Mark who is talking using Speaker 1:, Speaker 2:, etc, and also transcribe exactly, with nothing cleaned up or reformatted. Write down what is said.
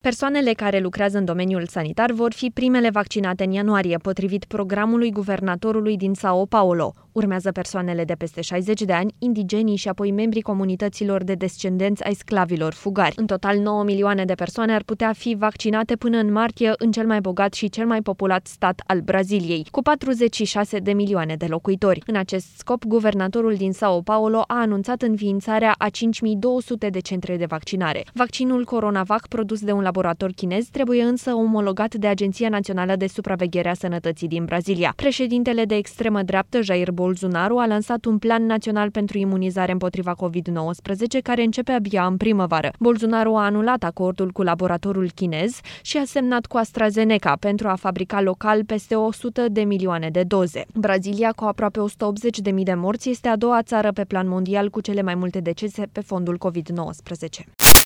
Speaker 1: Persoanele care lucrează în domeniul sanitar vor fi primele vaccinate în ianuarie, potrivit programului guvernatorului din São Paulo. Urmează persoanele de peste șaizeci de ani, indigenii și apoi membrii comunităților de descendenți ai sclavilor fugari. În total, nouă milioane de persoane ar putea fi vaccinate până în martie în cel mai bogat și cel mai populat stat al Braziliei, cu patruzeci și șase de milioane de locuitori. În acest scop, guvernatorul din São Paulo a anunțat înființarea a cinci mii două sute de centre de vaccinare. Vaccinul Coronavac, produs de un laborator chinez, trebuie însă omologat de Agenția Națională de Supraveghere a Sănătății din Brazilia. Președintele de extremă dreaptă, Jair Bolsonaro, a lansat un plan național pentru imunizare împotriva covid nouăsprezece, care începe abia în primăvară. Bolsonaro a anulat acordul cu laboratorul chinez și a semnat cu AstraZeneca pentru a fabrica local peste o sută de milioane de doze. Brazilia, cu aproape o sută optzeci de mii de morți, este a doua țară pe plan mondial cu cele mai multe decese pe fondul covid nouăsprezece.